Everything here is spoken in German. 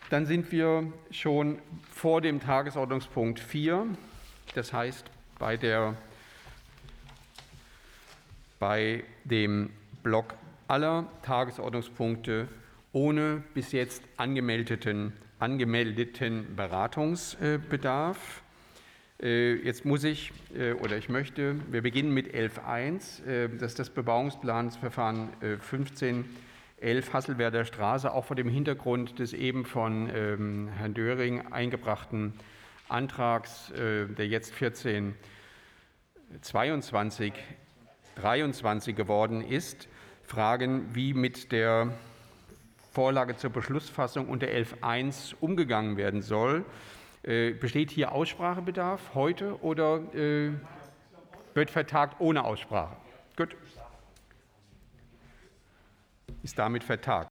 Dann sind wir schon vor dem Tagesordnungspunkt 4, das heißt bei dem Block aller Tagesordnungspunkte ohne bis jetzt angemeldeten Beratungsbedarf. Jetzt ich möchte, wir beginnen mit 11.1, das ist das Bebauungsplanungsverfahren 1511 Hasselwerder Straße, auch vor dem Hintergrund des eben von Herrn Döring eingebrachten Antrags, der jetzt 1422/23 geworden ist, fragen, wie mit der Vorlage zur Beschlussfassung unter 11.1 umgegangen werden soll. Besteht hier Aussprachebedarf heute oder wird vertagt ohne Aussprache? Gut. Ist damit vertagt.